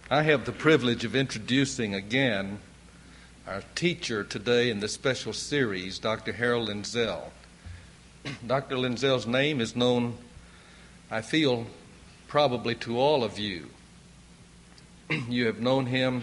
I have the privilege of introducing again our teacher today in this special series, Dr. Harold Lindsell. Dr. Lindsell's name is known, I feel, probably to all of you. You have known him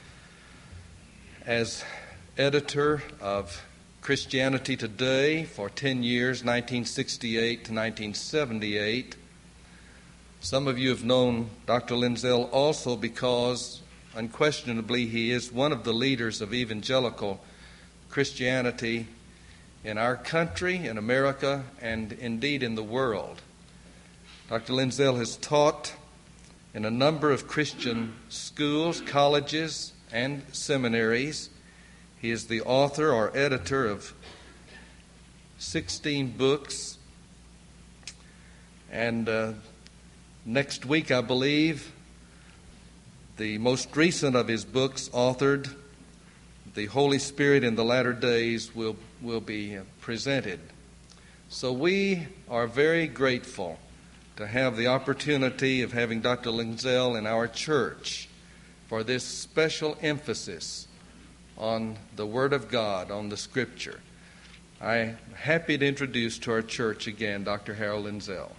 as editor of Christianity Today for 10 years, 1968 to 1978. Some of you have known Dr. Lindsell also because, unquestionably, he is one of the leaders of evangelical Christianity in our country, in America, and indeed in the world. Dr. Lindsell has taught in a number of Christian schools, colleges, and seminaries. He is the author or editor of 16 books, and next week, I believe, the most recent of his books, authored, The Holy Spirit in the Latter Days, will be presented. So we are very grateful to have the opportunity of having Dr. Lindsell in our church for this special emphasis on the Word of God, on the Scripture. I'm happy to introduce to our church again Dr. Harold Lindsell.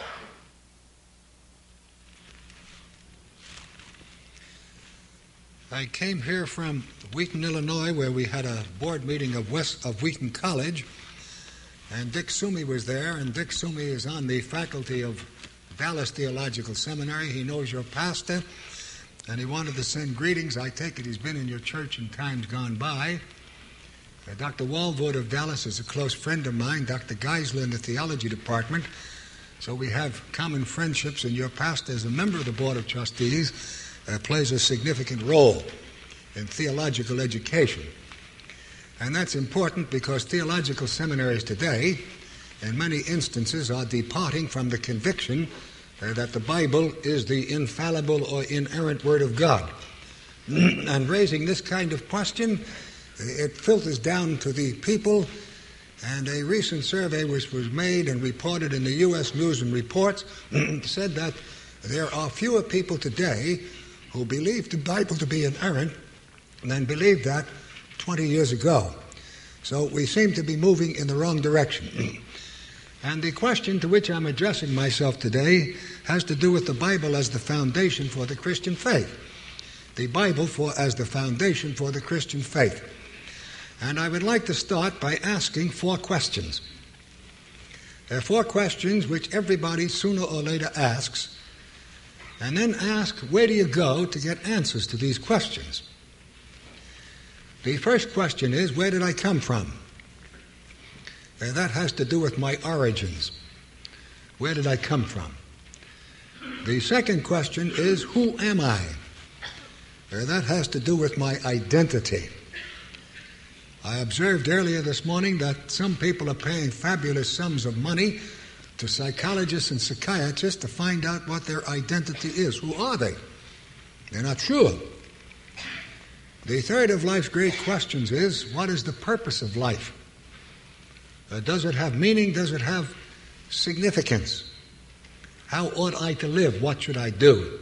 I came here from Wheaton, Illinois, where we had a board meeting of Wheaton College, and Dick Sumi was there, and Dick Sumi is on the faculty of Dallas Theological Seminary. He knows your pastor, and he wanted to send greetings. I take it he's been in your church in times gone by. Dr. Walvoord of Dallas is a close friend of mine, Dr. Geisler in the theology department, so we have common friendships, and your pastor, as a member of the Board of Trustees, plays a significant role in theological education. And that's important because theological seminaries today, in many instances, are departing from the conviction that the Bible is the infallible or inerrant Word of God. And raising this kind of question, it filters down to the people, and a recent survey which was made and reported in the U.S. News and Reports said that there are fewer people today who believe the Bible to be inerrant than believed that 20 years ago. So we seem to be moving in the wrong direction. And the question to which I'm addressing myself today has to do with the Bible as the foundation for the Christian faith. The Bible as the foundation for the Christian faith. And I would like to start by asking 4 questions. There are 4 questions which everybody sooner or later asks, and then ask, where do you go to get answers to these questions? The first question is, where did I come from? That has to do with my origins. Where did I come from? The second question is, who am I? That has to do with my identity. I observed earlier this morning that some people are paying fabulous sums of money to psychologists and psychiatrists to find out what their identity is. Who are they? They're not sure. The third of life's great questions is, what is the purpose of life? Does it have meaning? Does it have significance? How ought I to live? What should I do?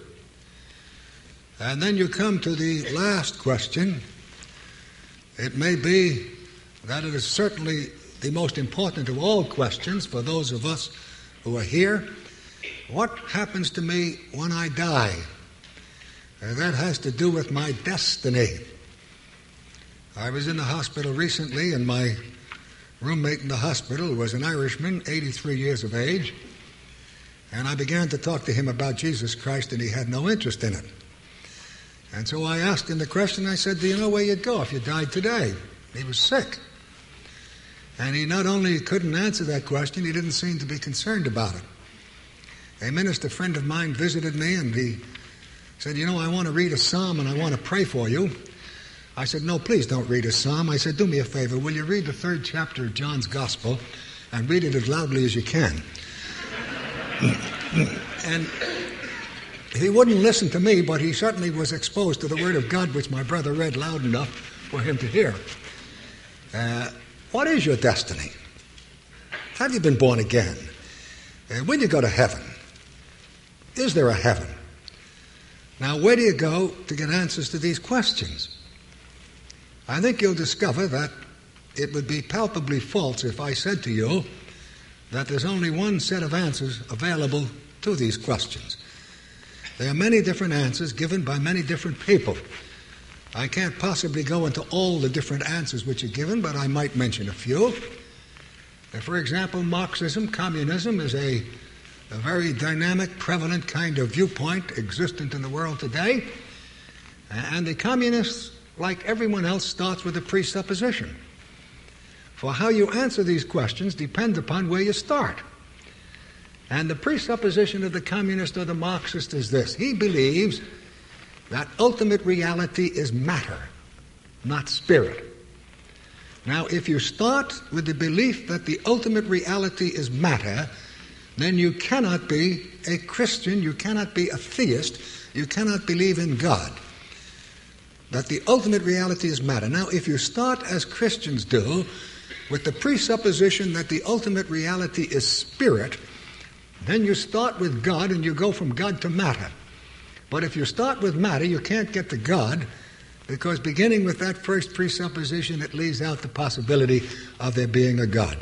And then you come to the last question. It may be that it is certainly the most important of all questions for those of us who are here. What happens to me when I die? That has to do with my destiny. I was in the hospital recently, and my roommate in the hospital was an Irishman, 83 years of age, and I began to talk to him about Jesus Christ, and he had no interest in it. And so I asked him the question. I said, do you know where you'd go if you died today? He was sick. And he not only couldn't answer that question, he didn't seem to be concerned about it. A minister friend of mine visited me, and he said, you know, I want to read a psalm and I want to pray for you. I said, no, please don't read a psalm. I said, do me a favor. Will you read the 3rd chapter of John's Gospel and read it as loudly as you can? And he wouldn't listen to me, but he certainly was exposed to the Word of God, which my brother read loud enough for him to hear. What is your destiny? Have you been born again? Will you go to heaven? Is there a heaven? Now, where do you go to get answers to these questions? I think you'll discover that it would be palpably false if I said to you that there's only one set of answers available to these questions. There are many different answers given by many different people. I can't possibly go into all the different answers which are given, but I might mention a few. For example, Marxism, communism, is a very dynamic, prevalent kind of viewpoint existent in the world today. And the communists, like everyone else, starts with a presupposition. For how you answer these questions depends upon where you start. And the presupposition of the communist or the Marxist is this. He believes that ultimate reality is matter, not spirit. Now, if you start with the belief that the ultimate reality is matter, then you cannot be a Christian, you cannot be a theist, you cannot believe in God. That the ultimate reality is matter. Now, if you start, as Christians do, with the presupposition that the ultimate reality is spirit, then you start with God and you go from God to matter. But if you start with matter, you can't get to God, because beginning with that first presupposition, it leaves out the possibility of there being a God.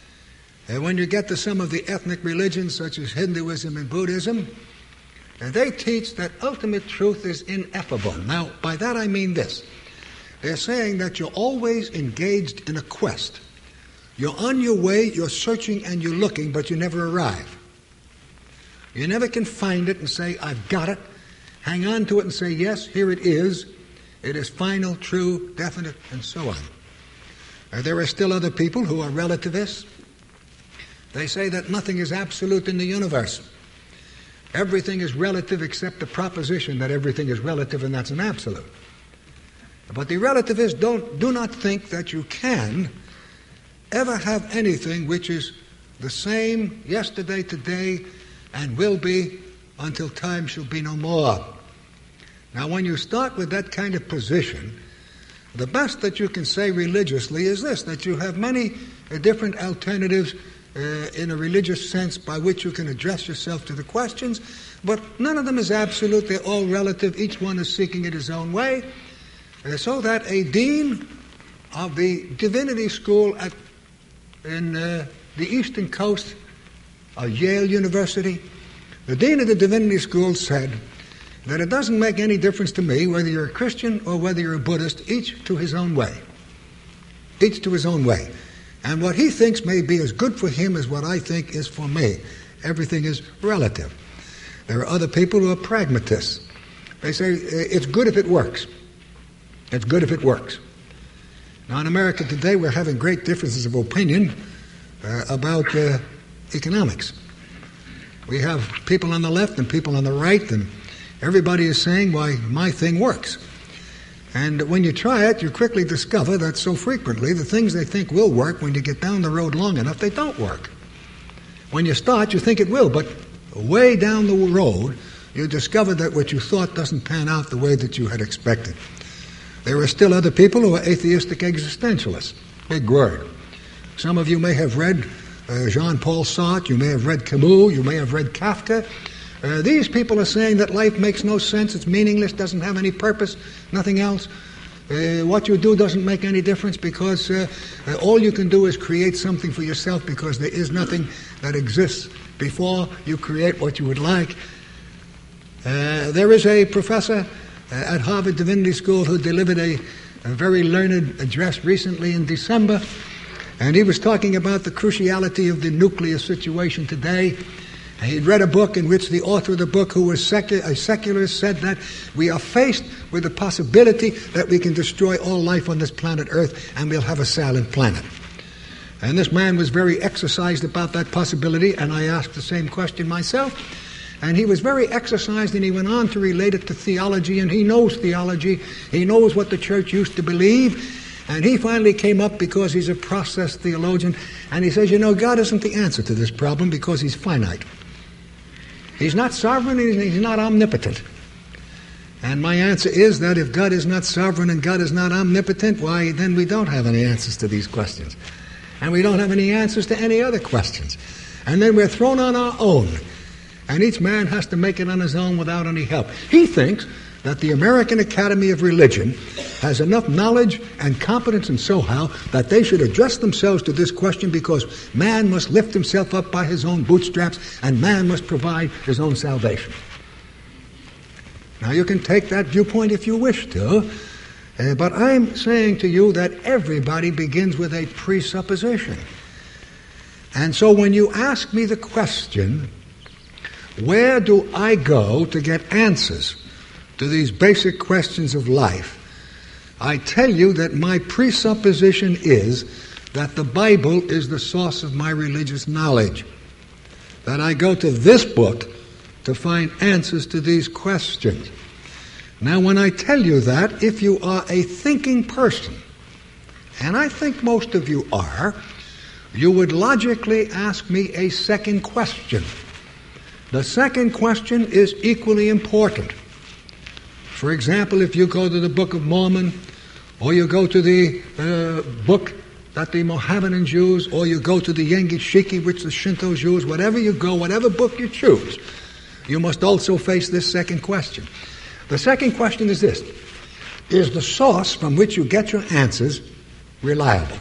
And when you get to some of the ethnic religions, such as Hinduism and Buddhism, they teach that ultimate truth is ineffable. Now, by that I mean this. They're saying that you're always engaged in a quest. You're on your way, you're searching and you're looking, but you never arrive. You never can find it and say, I've got it. Hang on to it and say, yes, here it is. It is final, true, definite, and so on. There are still other people who are relativists. They say that nothing is absolute in the universe. Everything is relative except the proposition that everything is relative, and that's an absolute. But the relativists do not think that you can ever have anything which is the same yesterday, today, and will be until time shall be no more. Now, when you start with that kind of position, the best that you can say religiously is this, that you have many different alternatives in a religious sense by which you can address yourself to the questions, but none of them is absolute. They're all relative. Each one is seeking it his own way. So that a dean of the divinity school in the eastern coast of Yale University, the dean of the divinity school said that it doesn't make any difference to me whether you're a Christian or whether you're a Buddhist, each to his own way. Each to his own way. And what he thinks may be as good for him as what I think is for me. Everything is relative. There are other people who are pragmatists. They say, it's good if it works. It's good if it works. Now, in America today, we're having great differences of opinion about economics. We have people on the left and people on the right, and everybody is saying, why, my thing works. And when you try it, you quickly discover that so frequently the things they think will work, when you get down the road long enough, they don't work. When you start, you think it will, but way down the road, you discover that what you thought doesn't pan out the way that you had expected. There are still other people who are atheistic existentialists. Big word. Some of you may have read Jean-Paul Sartre, you may have read Camus, you may have read Kafka. These people are saying that life makes no sense, it's meaningless, doesn't have any purpose, nothing else. What you do doesn't make any difference because all you can do is create something for yourself, because there is nothing that exists before you create what you would like. There is a professor at Harvard Divinity School who delivered a very learned address recently in December, and he was talking about the cruciality of the nuclear situation today. He'd read a book in which the author of the book, who was a secularist, said that we are faced with the possibility that we can destroy all life on this planet Earth and we'll have a silent planet. And this man was very exercised about that possibility, and I asked the same question myself. And he was very exercised, and he went on to relate it to theology, and he knows theology. He knows what the church used to believe. And he finally came up, because he's a process theologian, and he says, God isn't the answer to this problem because he's finite. He's not sovereign, and he's not omnipotent. And my answer is that if God is not sovereign and God is not omnipotent, why, then we don't have any answers to these questions. And we don't have any answers to any other questions. And then we're thrown on our own. and each man has to make it on his own without any help. He thinks that the American Academy of Religion has enough knowledge and competence and know-how that they should address themselves to this question, because man must lift himself up by his own bootstraps and man must provide his own salvation. Now, you can take that viewpoint if you wish to, but I'm saying to you that everybody begins with a presupposition. And so when you ask me the question, where do I go to get answers to these basic questions of life, I tell you that my presupposition is that the Bible is the source of my religious knowledge, that I go to this book to find answers to these questions. Now, when I tell you that, if you are a thinking person, and I think most of you are, you would logically ask me a second question. The second question is equally important. For example, if you go to the Book of Mormon, or you go to the book that the Mohammedans use, or you go to the Yengi Shiki, which the Shintos use, whatever you go, whatever book you choose, you must also face this second question. The second question is this: is the source from which you get your answers reliable?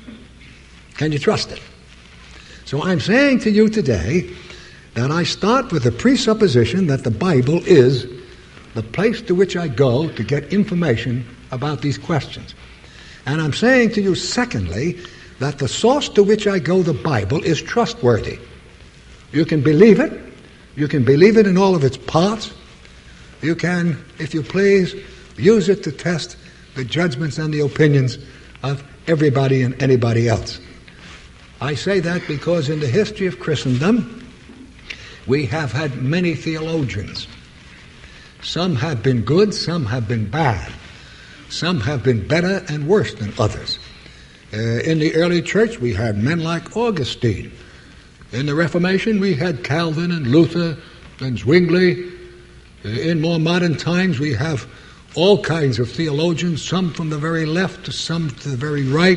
Can you trust it? So I'm saying to you today that I start with the presupposition that the Bible is the place to which I go to get information about these questions. And I'm saying to you, secondly, that the source to which I go, the Bible, is trustworthy. You can believe it. You can believe it in all of its parts. You can, if you please, use it to test the judgments and the opinions of everybody and anybody else. I say that because in the history of Christendom, we have had many theologians. Some have been good, some have been bad. Some have been better and worse than others. In the early church, we had men like Augustine. In the Reformation, we had Calvin and Luther and Zwingli. In more modern times, we have all kinds of theologians, some from the very left to some to the very right.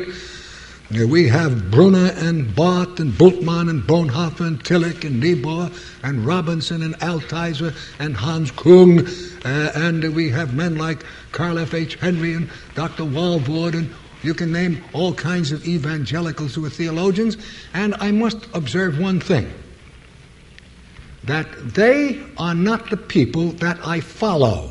We have Brunner and Barth and Bultmann and Bonhoeffer and Tillich and Niebuhr and Robinson and Altizer and Hans Küng, and we have men like Carl F. H. Henry and Dr. Walvoord, and you can name all kinds of evangelicals who are theologians. And I must observe one thing, that they are not the people that I follow.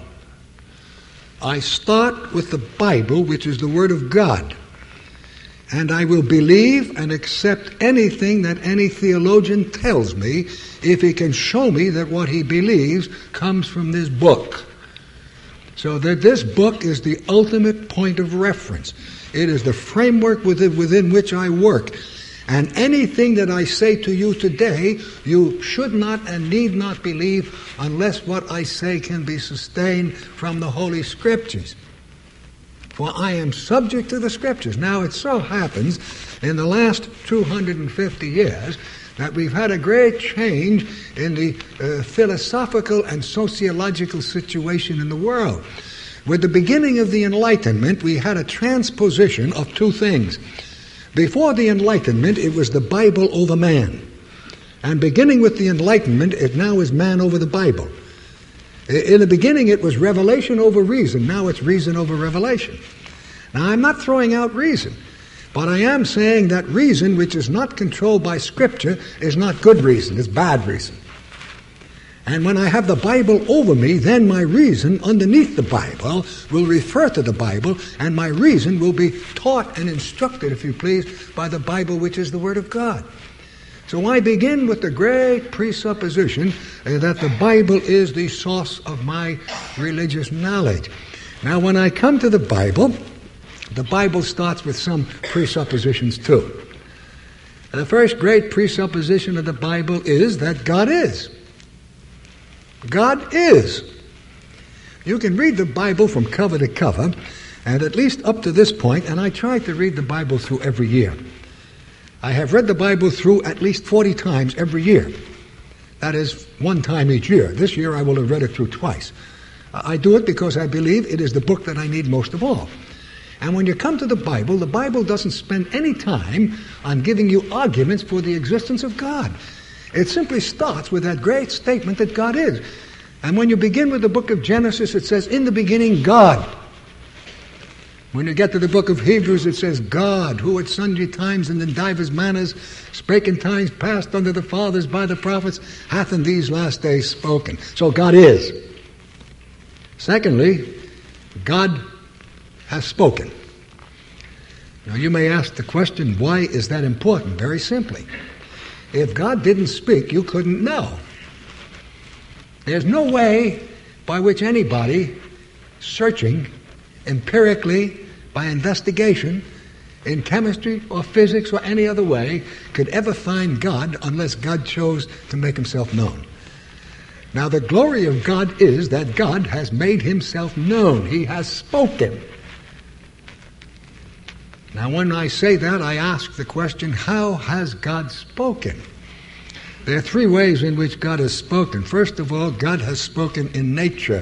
I start with the Bible, which is the Word of God. And I will believe and accept anything that any theologian tells me if he can show me that what he believes comes from this book. So that this book is the ultimate point of reference. It is the framework within which I work. And anything that I say to you today, you should not and need not believe unless what I say can be sustained from the Holy Scriptures. For I am subject to the Scriptures. Now, it so happens in the last 250 years that we've had a great change in the philosophical and sociological situation in the world. With the beginning of the Enlightenment, we had a transposition of two things. Before the Enlightenment, it was the Bible over man. And beginning with the Enlightenment, it now is man over the Bible. In the beginning, it was revelation over reason. Now it's reason over revelation. Now, I'm not throwing out reason, but I am saying that reason, which is not controlled by Scripture, is not good reason. It's bad reason. And when I have the Bible over me, then my reason underneath the Bible will refer to the Bible, and my reason will be taught and instructed, if you please, by the Bible, which is the Word of God. So I begin with the great presupposition that the Bible is the source of my religious knowledge. Now, when I come to the Bible starts with some presuppositions too. The first great presupposition of the Bible is that God is. God is. You can read the Bible from cover to cover, and at least up to this point, and I try to read the Bible through every year. I have read the Bible through at least 40 times every year. That is, one time each year. This year I will have read it through twice. I do it because I believe it is the book that I need most of all. And when you come to the Bible doesn't spend any time on giving you arguments for the existence of God. It simply starts with that great statement that God is. And when you begin with the book of Genesis, it says, in the beginning, God. When you get to the book of Hebrews, it says, God, who at sundry times and in divers manners spake in times past unto the fathers by the prophets, hath in these last days spoken. So God is. Secondly, God has spoken. Now you may ask the question, why is that important? Very simply. If God didn't speak, you couldn't know. There's no way by which anybody searching empirically by investigation in chemistry or physics or any other way could ever find God unless God chose to make himself known. Now the glory of God is that God has made himself known. He has spoken. Now when I say that, I ask the question, how has God spoken? There are three ways in which God has spoken. First of all, God has spoken in nature.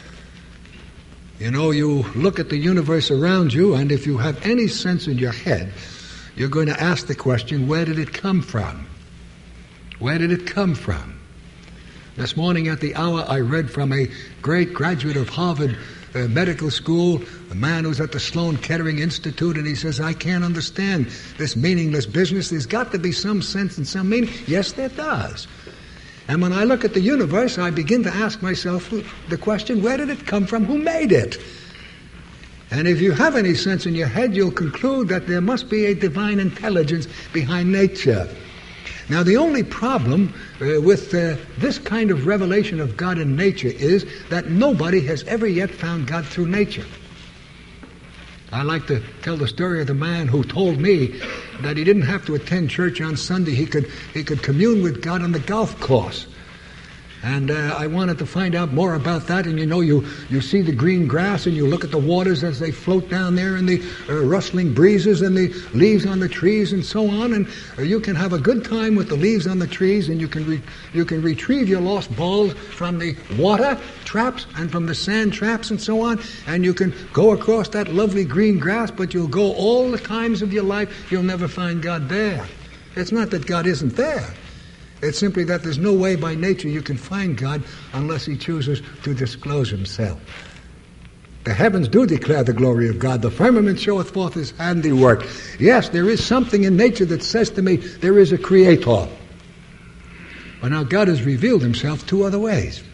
You know, you look at the universe around you, and if you have any sense in your head, you're going to ask the question, where did it come from? Where did it come from? This morning at the hour, I read from a great graduate of Harvard Medical School, a man who's at the Sloan Kettering Institute, and he says, I can't understand this meaningless business. There's got to be some sense and some meaning. Yes, there does. And when I look at the universe, I begin to ask myself the question, where did it come from? Who made it? And if you have any sense in your head, you'll conclude that there must be a divine intelligence behind nature. Now, the only problem with this kind of revelation of God in nature is that nobody has ever yet found God through nature. I like to tell the story of the man who told me that he didn't have to attend church on Sunday. He could commune with God on the golf course. And I wanted to find out more about that. And you know, you see the green grass and you look at the waters as they float down there and the rustling breezes and the leaves on the trees and so on. And you can have a good time with the leaves on the trees, and you can retrieve your lost balls from the water traps and from the sand traps and so on. And you can go across that lovely green grass, but you'll go all the times of your life, you'll never find God there. It's not that God isn't there. It's simply that there's no way by nature you can find God unless he chooses to disclose himself. The heavens do declare the glory of God. The firmament showeth forth his handiwork. Yes, there is something in nature that says to me, there is a creator. But now God has revealed himself two other ways.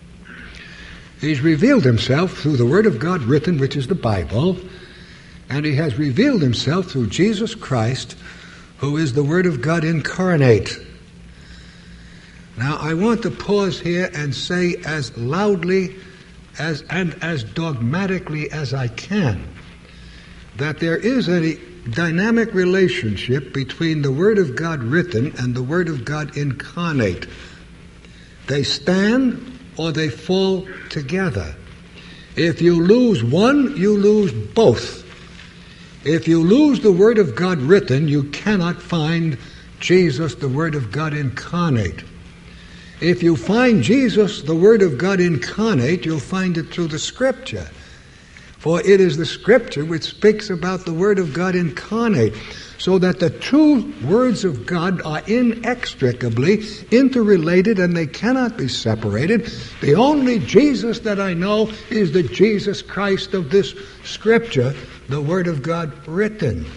He's revealed himself through the Word of God written, which is the Bible, and he has revealed himself through Jesus Christ, who is the Word of God incarnate. Now, I want to pause here and say as loudly and as dogmatically as I can that there is a dynamic relationship between the Word of God written and the Word of God incarnate. They stand or they fall together. If you lose one, you lose both. If you lose the Word of God written, you cannot find Jesus, the Word of God incarnate. If you find Jesus, the Word of God incarnate, you'll find it through the Scripture. For it is the Scripture which speaks about the Word of God incarnate, so that the two words of God are inextricably interrelated and they cannot be separated. The only Jesus that I know is the Jesus Christ of this Scripture, the Word of God written.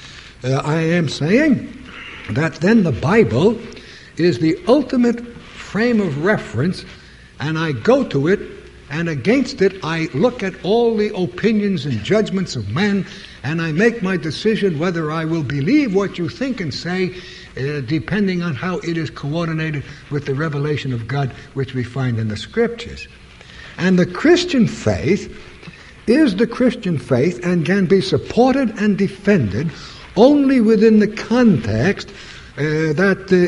I am saying that then the Bible is the ultimate frame of reference, and I go to it, and against it I look at all the opinions and judgments of men, and I make my decision whether I will believe what you think and say, depending on how it is coordinated with the revelation of God which we find in the Scriptures. And the Christian faith is the Christian faith and can be supported and defended only within the context of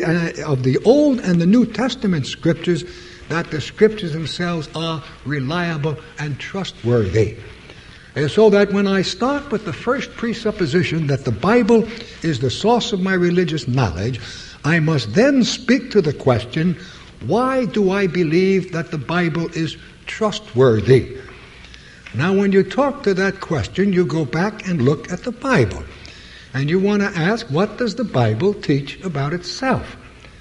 the Old and the New Testament Scriptures, that the Scriptures themselves are reliable and trustworthy. So that when I start with the first presupposition that the Bible is the source of my religious knowledge, I must then speak to the question, why do I believe that the Bible is trustworthy? Now, when you talk to that question, you go back and look at the Bible. And you want to ask, what does the Bible teach about itself?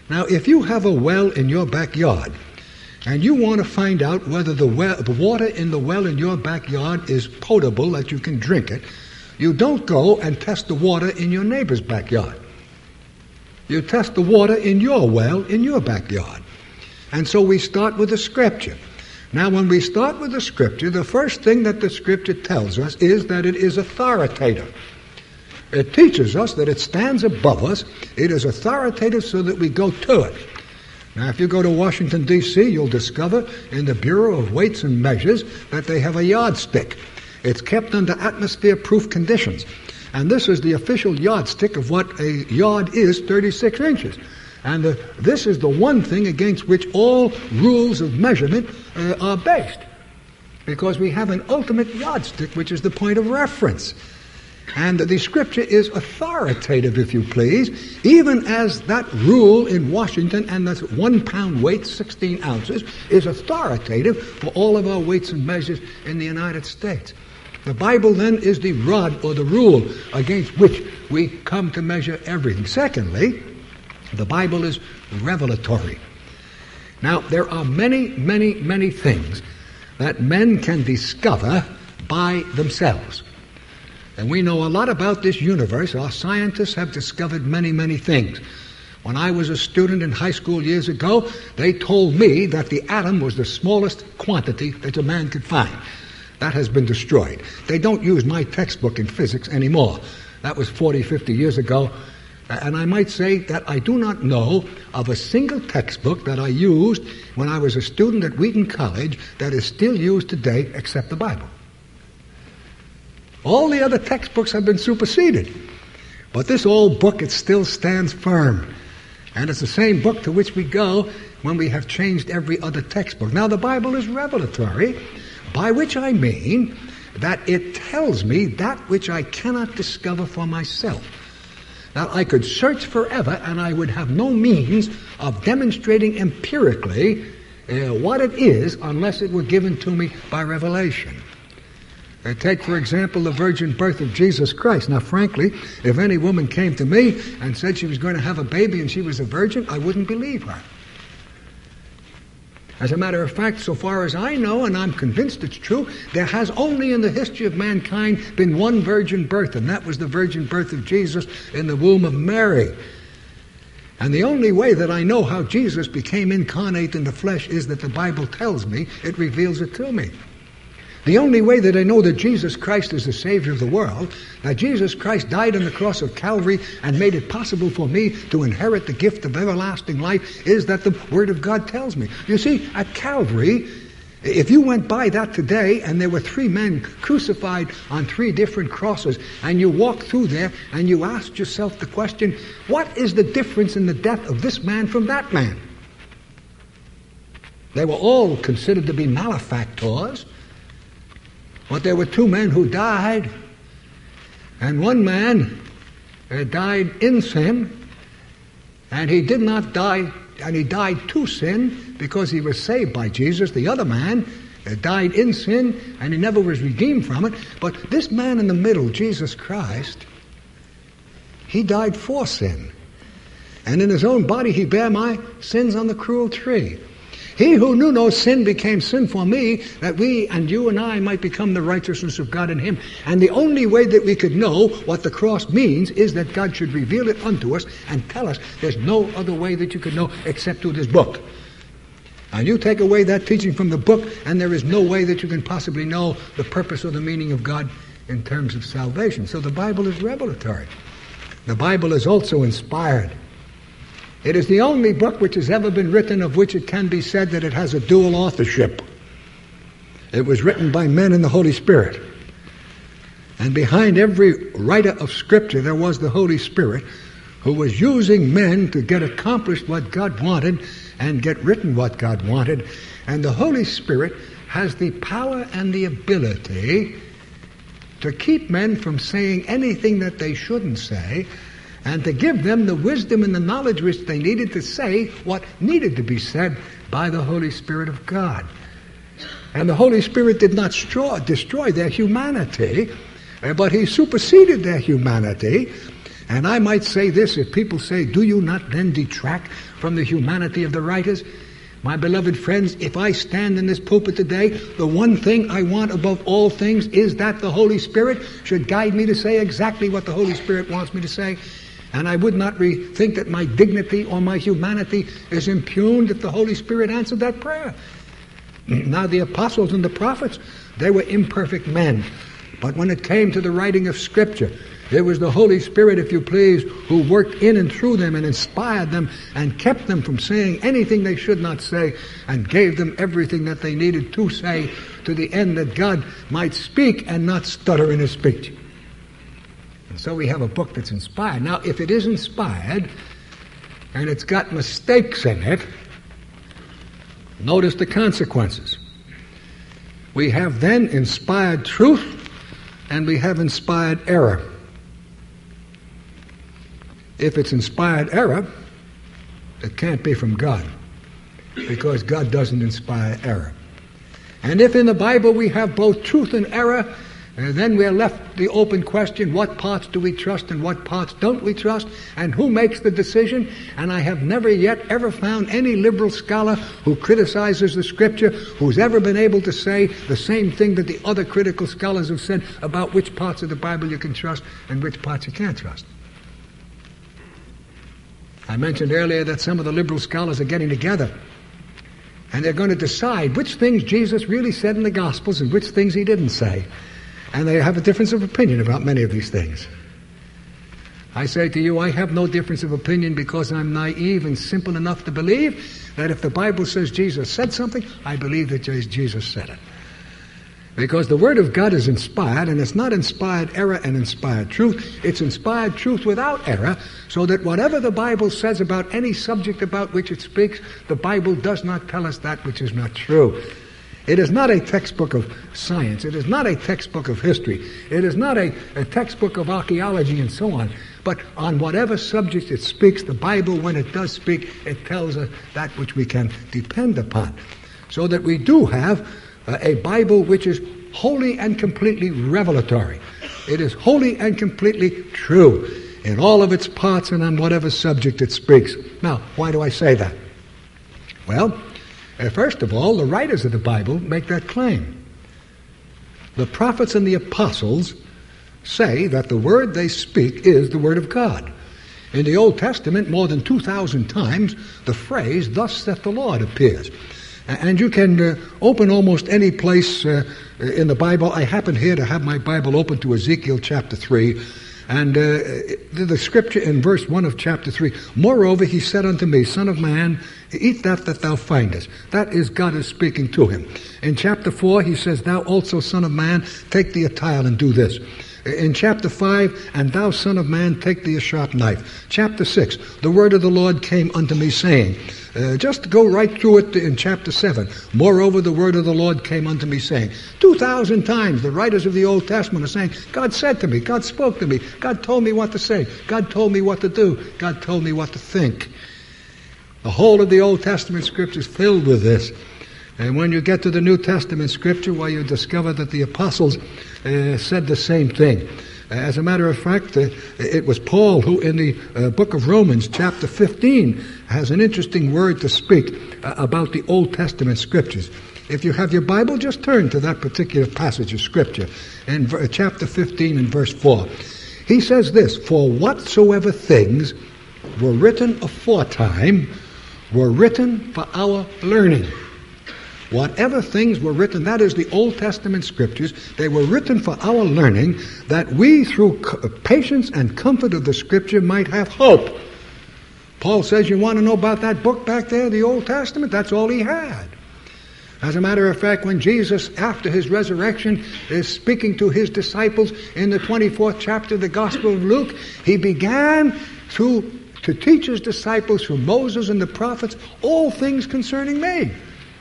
Now, if you have a well in your backyard, and you want to find out whether the water in the well in your backyard is potable, that you can drink it, you don't go and test the water in your neighbor's backyard. You test the water in your well in your backyard. And so we start with the Scripture. Now, when we start with the Scripture, the first thing that the Scripture tells us is that it is authoritative. It teaches us that it stands above us. It is authoritative so that we go to it. Now, if you go to Washington, D.C., you'll discover in the Bureau of Weights and Measures that they have a yardstick. It's kept under atmosphere-proof conditions. And this is the official yardstick of what a yard is, 36 inches. And this is the one thing against which all rules of measurement are based. Because we have an ultimate yardstick, which is the point of reference. And the Scripture is authoritative, if you please, even as that rule in Washington, and that's 1 pound weight, 16 ounces, is authoritative for all of our weights and measures in the United States. The Bible, then, is the rod or the rule against which we come to measure everything. Secondly, the Bible is revelatory. Now, there are many, many, many things that men can discover by themselves. And we know a lot about this universe. Our scientists have discovered many, many things. When I was a student in high school years ago, they told me that the atom was the smallest quantity that a man could find. That has been destroyed. They don't use my textbook in physics anymore. That was 40, 50 years ago. And I might say that I do not know of a single textbook that I used when I was a student at Wheaton College that is still used today except the Bible. All the other textbooks have been superseded. But this old book, it still stands firm. And it's the same book to which we go when we have changed every other textbook. Now, the Bible is revelatory, by which I mean that it tells me that which I cannot discover for myself. Now, I could search forever, and I would have no means of demonstrating empirically what it is unless it were given to me by revelation. Take, for example, the virgin birth of Jesus Christ. Now, frankly, if any woman came to me and said she was going to have a baby and she was a virgin, I wouldn't believe her. As a matter of fact, so far as I know, and I'm convinced it's true, there has only in the history of mankind been one virgin birth, and that was the virgin birth of Jesus in the womb of Mary. And the only way that I know how Jesus became incarnate in the flesh is that the Bible tells me, it reveals it to me. The only way that I know that Jesus Christ is the Savior of the world, that Jesus Christ died on the cross of Calvary and made it possible for me to inherit the gift of everlasting life, is that the Word of God tells me. You see, at Calvary, if you went by that today and there were 3 men crucified on 3 different crosses, and you walked through there and you asked yourself the question, what is the difference in the death of this man from that man? They were all considered to be malefactors. But there were 2 men who died, and one man died in sin, and he did not die, and he died to sin because he was saved by Jesus. The other man died in sin, and he never was redeemed from it. But this man in the middle, Jesus Christ, he died for sin. And in his own body he bare my sins on the cruel tree. He who knew no sin became sin for me, that we and you and I might become the righteousness of God in him. And the only way that we could know what the cross means is that God should reveal it unto us and tell us. There's no other way that you could know except through this book. And you take away that teaching from the book, and there is no way that you can possibly know the purpose or the meaning of God in terms of salvation. So the Bible is revelatory. The Bible is also inspired. It is the only book which has ever been written of which it can be said that it has a dual authorship. It was written by men in the Holy Spirit. And behind every writer of Scripture there was the Holy Spirit, who was using men to get accomplished what God wanted and get written what God wanted. And the Holy Spirit has the power and the ability to keep men from saying anything that they shouldn't say, and to give them the wisdom and the knowledge which they needed to say what needed to be said by the Holy Spirit of God. And the Holy Spirit did not destroy their humanity, but he superseded their humanity, And I might say this, if people say, do you not then detract from the humanity of the writers? My beloved friends, if I stand in this pulpit today, the one thing I want above all things is that the Holy Spirit should guide me to say exactly what the Holy Spirit wants me to say. And I would not think that my dignity or my humanity is impugned if the Holy Spirit answered that prayer. Now, the apostles and the prophets, they were imperfect men. But when it came to the writing of Scripture, it was the Holy Spirit, if you please, who worked in and through them and inspired them and kept them from saying anything they should not say and gave them everything that they needed to say to the end that God might speak and not stutter in his speech. And so we have a book that's inspired. Now, if it is inspired and it's got mistakes in it, notice the consequences. We have then inspired truth and we have inspired error. If it's inspired error, it can't be from God, because God doesn't inspire error. And if in the Bible we have both truth and error, then we're left the open question, what parts do we trust and what parts don't we trust, and who makes the decision? And I have never yet ever found any liberal scholar who criticizes the Scripture who's ever been able to say the same thing that the other critical scholars have said about which parts of the Bible you can trust and which parts you can't trust. I mentioned earlier that some of the liberal scholars are getting together and they're going to decide which things Jesus really said in the Gospels and which things he didn't say. And they have a difference of opinion about many of these things. I say to you, I have no difference of opinion because I'm naive and simple enough to believe that if the Bible says Jesus said something, I believe that Jesus said it. Because the Word of God is inspired, and it's not inspired error and inspired truth. It's inspired truth without error, so that whatever the Bible says about any subject about which it speaks, the Bible does not tell us that which is not true. It is not a textbook of science. It is not a textbook of history. It is not a textbook of archaeology and so on. But on whatever subject it speaks, the Bible, when it does speak, it tells us that which we can depend upon. So that we do have a Bible which is wholly and completely revelatory. It is wholly and completely true in all of its parts and on whatever subject it speaks. Now, why do I say that? Well, first of all, the writers of the Bible make that claim. The prophets and the apostles say that the word they speak is the word of God. In the Old Testament, more than 2,000 times, the phrase, "Thus saith the Lord," appears. And you can open almost any place in the Bible. I happen here to have my Bible open to Ezekiel chapter 3. And the scripture in verse 1 of chapter 3, "Moreover, he said unto me, Son of man, eat that thou findest." That is, God is speaking to him. In chapter 4, he says, "Thou also, son of man, take thee a tile and do this." In chapter 5, "And thou, son of man, take thee a sharp knife." Chapter 6, "The word of the Lord came unto me, saying." Just go right through it in chapter 7. "Moreover, the word of the Lord came unto me, saying." 2,000 times the writers of the Old Testament are saying, God said to me, God spoke to me, God told me what to say, God told me what to do, God told me what to think. The whole of the Old Testament scripture is filled with this. And when you get to the New Testament scripture, well, you discover that the apostles said the same thing. As a matter of fact, it was Paul who in the book of Romans, chapter 15, has an interesting word to speak about the Old Testament scriptures. If you have your Bible, just turn to that particular passage of scripture in chapter 15 and verse 4. He says this, "For whatsoever things were written aforetime were written for our learning." Whatever things were written, that is the Old Testament scriptures, they were written for our learning, that we through patience and comfort of the scripture might have hope. Paul says, you want to know about that book back there, the Old Testament? That's all he had. As a matter of fact, when Jesus, after his resurrection, is speaking to his disciples in the 24th chapter of the Gospel of Luke, he began to teach his disciples through Moses and the prophets all things concerning me.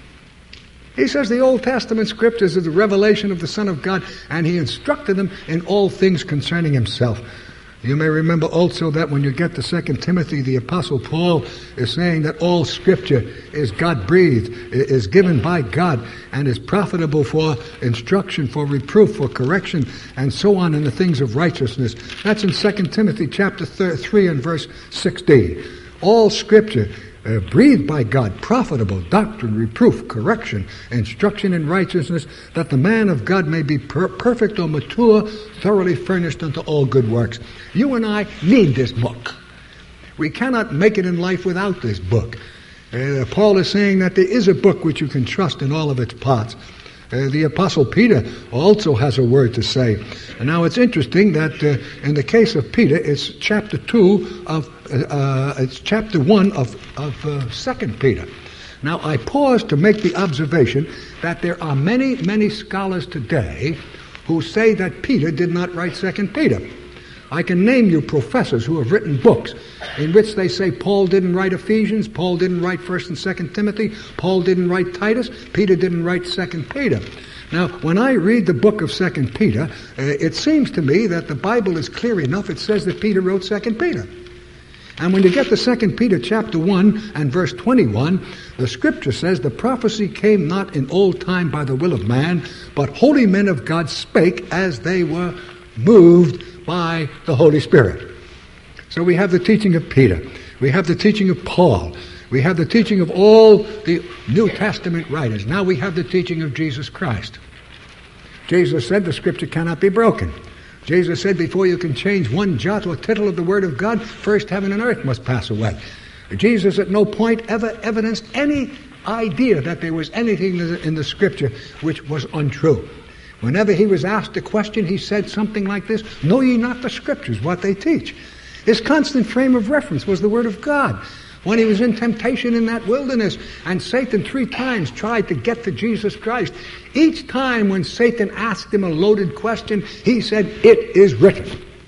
He says the Old Testament scriptures are the revelation of the Son of God, and he instructed them in all things concerning himself. You may remember also that when you get to 2 Timothy, the Apostle Paul is saying that all Scripture is God-breathed, is given by God, and is profitable for instruction, for reproof, for correction, and so on in the things of righteousness. That's in 2 Timothy chapter 3 and verse 16. All Scripture breathed by God, profitable, doctrine, reproof, correction, instruction in righteousness, that the man of God may be perfect or mature, thoroughly furnished unto all good works. You and I need this book. We cannot make it in life without this book. Paul is saying that there is a book which you can trust in all of its parts. The Apostle Peter also has a word to say. And now it's interesting that in the case of Peter, it's chapter 1 of 2 Peter. Now I pause to make the observation that there are many, many scholars today who say that Peter did not write 2 Peter. I can name you professors who have written books in which they say Paul didn't write Ephesians, Paul didn't write 1 and 2 Timothy, Paul didn't write Titus, Peter didn't write 2 Peter. Now, when I read the book of 2 Peter, it seems to me that the Bible is clear enough. It says that Peter wrote 2 Peter. And when you get to 2 Peter chapter 1 and verse 21, the Scripture says, the prophecy came not in old time by the will of man, but holy men of God spake as they were moved by the Holy Spirit. So we have the teaching of Peter. We have the teaching of Paul. We have the teaching of all the New Testament writers. Now we have the teaching of Jesus Christ. Jesus said the Scripture cannot be broken. Jesus said before you can change one jot or tittle of the Word of God, first heaven and earth must pass away. Jesus at no point ever evidenced any idea that there was anything in the Scripture which was untrue. Whenever he was asked a question, he said something like this, know ye not the Scriptures, what they teach? His constant frame of reference was the Word of God. When he was in temptation in that wilderness, and Satan 3 times tried to get to Jesus Christ, each time when Satan asked him a loaded question, he said, it is written.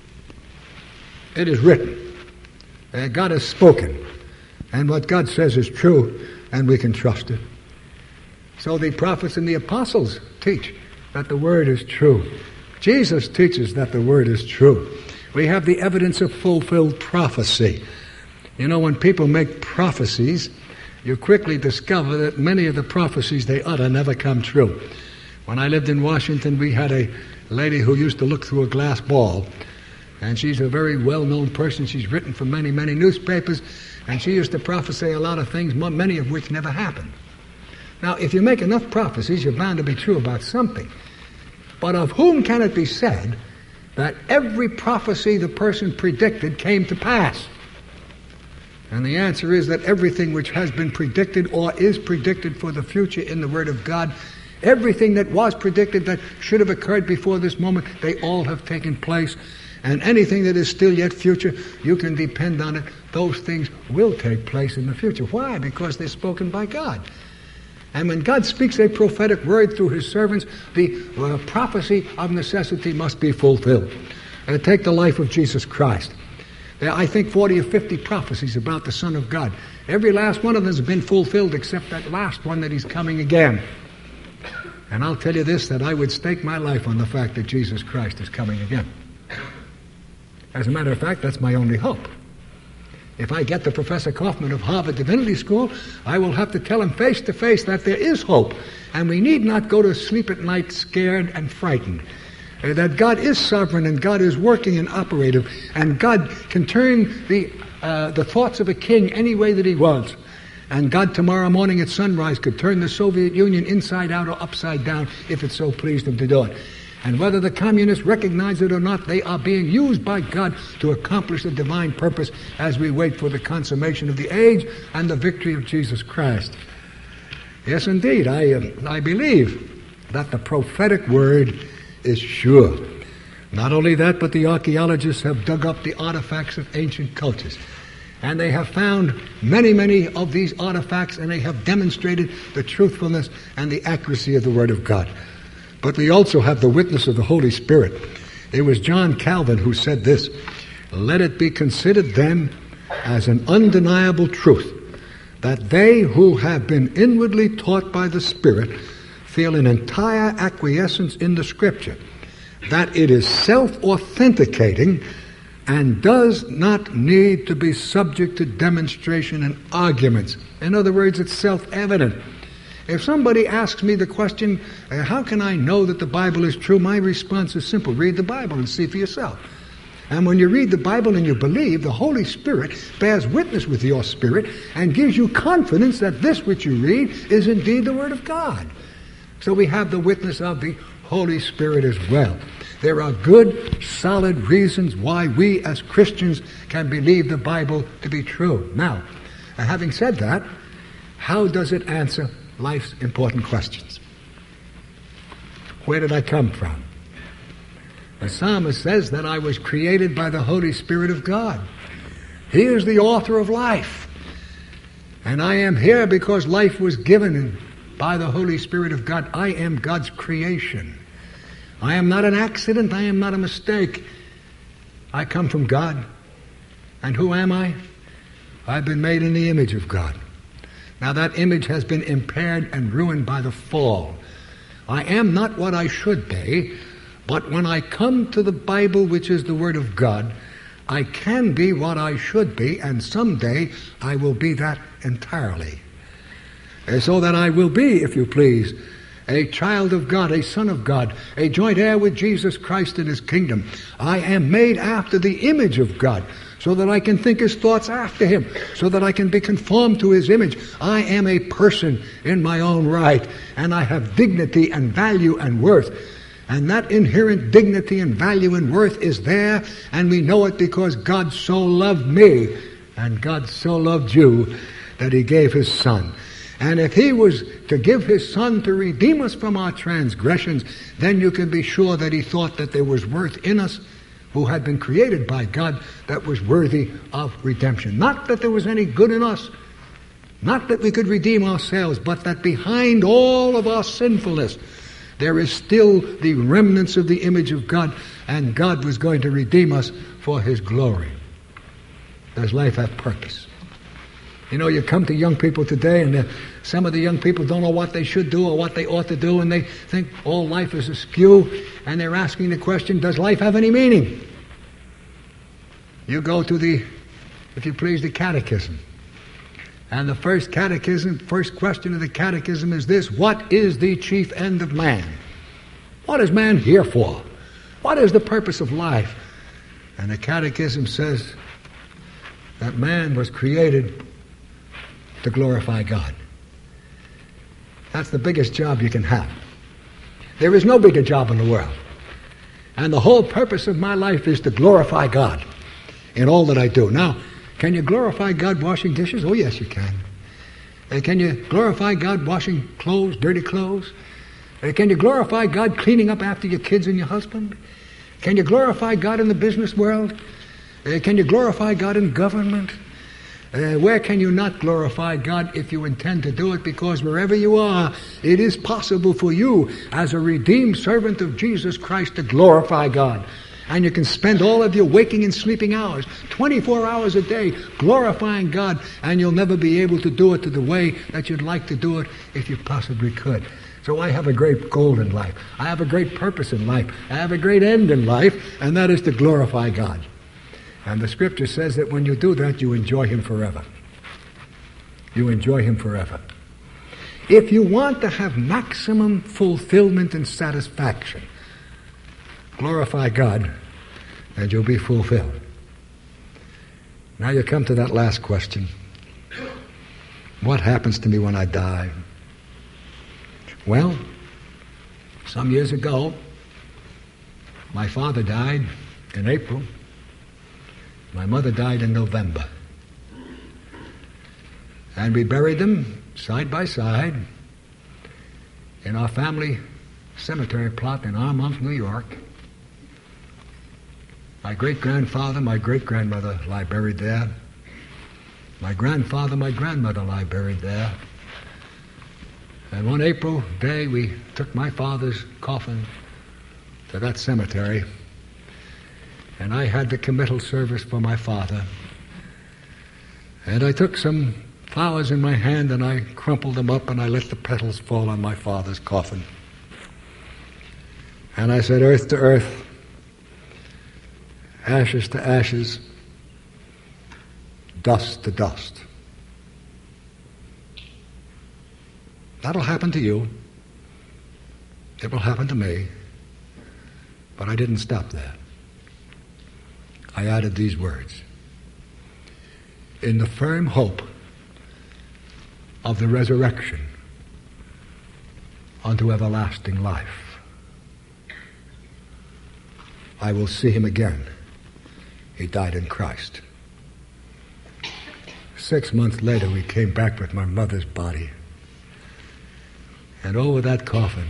It is written. God has spoken. And what God says is true, and we can trust it. So the prophets and the apostles teach that the Word is true. Jesus teaches that the Word is true. We have the evidence of fulfilled prophecy. You know, when people make prophecies, you quickly discover that many of the prophecies they utter never come true. When I lived in Washington, we had a lady who used to look through a glass ball. And she's a very well-known person. She's written for many, many newspapers. And she used to prophesy a lot of things, many of which never happened. Now, if you make enough prophecies, you're bound to be true about something. But of whom can it be said that every prophecy the person predicted came to pass? And the answer is that everything which has been predicted or is predicted for the future in the Word of God, everything that was predicted that should have occurred before this moment, they all have taken place. And anything that is still yet future, you can depend on it. Those things will take place in the future. Why? Because they're spoken by God. And when God speaks a prophetic word through his servants, the prophecy of necessity must be fulfilled. Take the life of Jesus Christ. There are, I think, 40 or 50 prophecies about the Son of God. Every last one of them has been fulfilled except that last one that he's coming again. And I'll tell you this, that I would stake my life on the fact that Jesus Christ is coming again. As a matter of fact, that's my only hope. If I get to Professor Kaufman of Harvard Divinity School, I will have to tell him face to face that there is hope, and we need not go to sleep at night scared and frightened. That God is sovereign, and God is working and operative, and God can turn the thoughts of a king any way that he wants. And God tomorrow morning at sunrise could turn the Soviet Union inside out or upside down if it so pleased him to do it. And whether the communists recognize it or not, they are being used by God to accomplish the divine purpose as we wait for the consummation of the age and the victory of Jesus Christ. Yes, indeed, I believe that the prophetic word is sure. Not only that, but the archaeologists have dug up the artifacts of ancient cultures. And they have found many, many of these artifacts, and they have demonstrated the truthfulness and the accuracy of the Word of God. But we also have the witness of the Holy Spirit. It was John Calvin who said this, "Let it be considered then as an undeniable truth that they who have been inwardly taught by the Spirit feel an entire acquiescence in the Scripture, that it is self-authenticating, and does not need to be subject to demonstration and arguments. In other words, it's self-evident. If somebody asks me the question, how can I know that the Bible is true? My response is simple. Read the Bible and see for yourself. And when you read the Bible and you believe, the Holy Spirit bears witness with your spirit and gives you confidence that this which you read is indeed the Word of God. So we have the witness of the Holy Spirit as well. There are good, solid reasons why we as Christians can believe the Bible to be true. Now, having said that, how does it answer life's important questions? Where did I come from? The psalmist says that I was created by the Holy Spirit of God. He is the author of life. And I am here because life was given by the Holy Spirit of God. I am God's creation. I am not an accident. I am not a mistake. I come from God. And who am I? I've been made in the image of God. Now that image has been impaired and ruined by the fall. I am not what I should be, but when I come to the Bible, which is the Word of God, I can be what I should be, and someday I will be that entirely. So that I will be, if you please, a child of God, a son of God, a joint heir with Jesus Christ in His kingdom. I am made after the image of God, so that I can think His thoughts after Him, so that I can be conformed to His image. I am a person in my own right, and I have dignity and value and worth. And that inherent dignity and value and worth is there, and we know it because God so loved me, and God so loved you, that He gave His Son. And if He was to give His Son to redeem us from our transgressions, then you can be sure that He thought that there was worth in us who had been created by God that was worthy of redemption. Not that there was any good in us, not that we could redeem ourselves, but that behind all of our sinfulness, there is still the remnants of the image of God, and God was going to redeem us for His glory. Does life have purpose? You know, you come to young people today, and some of the young people don't know what they should do or what they ought to do, and they think all life is askew, and they're asking the question, does life have any meaning? You go to the, if you please, the catechism. And the first question of the catechism is this: what is the chief end of man? What is man here for? What is the purpose of life? And the catechism says that man was created to glorify God. That's the biggest job you can have. There is no bigger job in the world. And the whole purpose of my life is to glorify God in all that I do. Now, can you glorify God washing dishes? Oh, yes, you can. Can you glorify God washing clothes, dirty clothes? Can you glorify God cleaning up after your kids and your husband? Can you glorify God in the business world? Can you glorify God in government? Where can you not glorify God if you intend to do it? Because wherever you are, it is possible for you as a redeemed servant of Jesus Christ to glorify God. And you can spend all of your waking and sleeping hours, 24 hours a day, glorifying God, and you'll never be able to do it to the way that you'd like to do it if you possibly could. So I have a great goal in life. I have a great purpose in life. I have a great end in life, and that is to glorify God. And the Scripture says that when you do that, you enjoy Him forever. You enjoy Him forever. If you want to have maximum fulfillment and satisfaction, glorify God, and you'll be fulfilled. Now you come to that last question. What happens to me when I die? Well, some years ago, my father died in April. My mother died in November. And we buried them side by side in our family cemetery plot in Armonk, New York. My great-grandfather, my great-grandmother lie buried there. My grandfather, my grandmother lie buried there. And one April day, we took my father's coffin to that cemetery, and I had the committal service for my father. And I took some flowers in my hand, and I crumpled them up, and I let the petals fall on my father's coffin. And I said, earth to earth, ashes to ashes, dust to dust. That'll happen to you. It will happen to me. But I didn't stop there. I added these words. In the firm hope of the resurrection unto everlasting life, I will see him again. He died in Christ. 6 months later, we came back with my mother's body. And over that coffin,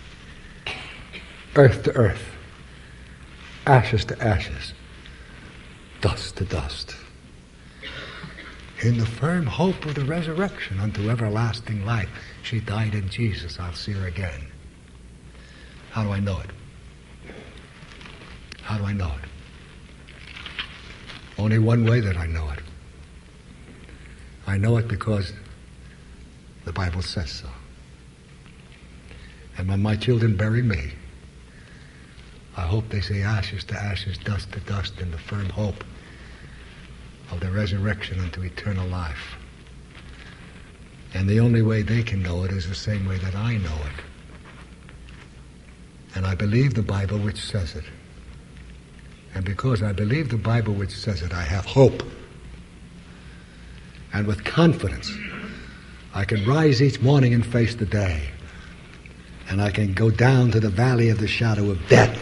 earth to earth, ashes to ashes, dust to dust. In the firm hope of the resurrection unto everlasting life, she died in Jesus. I'll see her again. How do I know it? How do I know it? Only one way that I know it. I know it because the Bible says so. And when my children bury me, I hope they say ashes to ashes, dust to dust, in the firm hope of the resurrection unto eternal life. And the only way they can know it is the same way that I know it. And I believe the Bible which says it. And because I believe the Bible which says it, I have hope. And with confidence, I can rise each morning and face the day. And I can go down to the valley of the shadow of death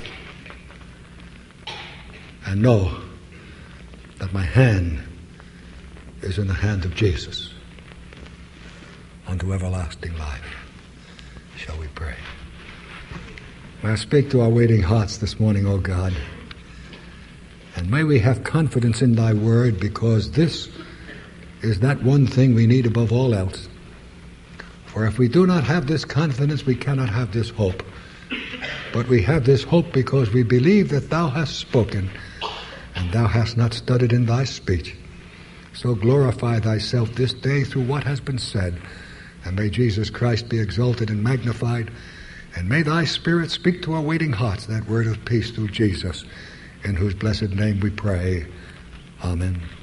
and know that my hand is in the hand of Jesus unto everlasting life. Shall we pray? May I speak to our waiting hearts this morning, O God, and may we have confidence in thy word, because this is that one thing we need above all else. For if we do not have this confidence, we cannot have this hope. But we have this hope because we believe that thou hast spoken, and thou hast not stuttered in thy speech. So glorify thyself this day through what has been said, and may Jesus Christ be exalted and magnified, and may thy Spirit speak to our waiting hearts that word of peace through Jesus, in whose blessed name we pray. Amen.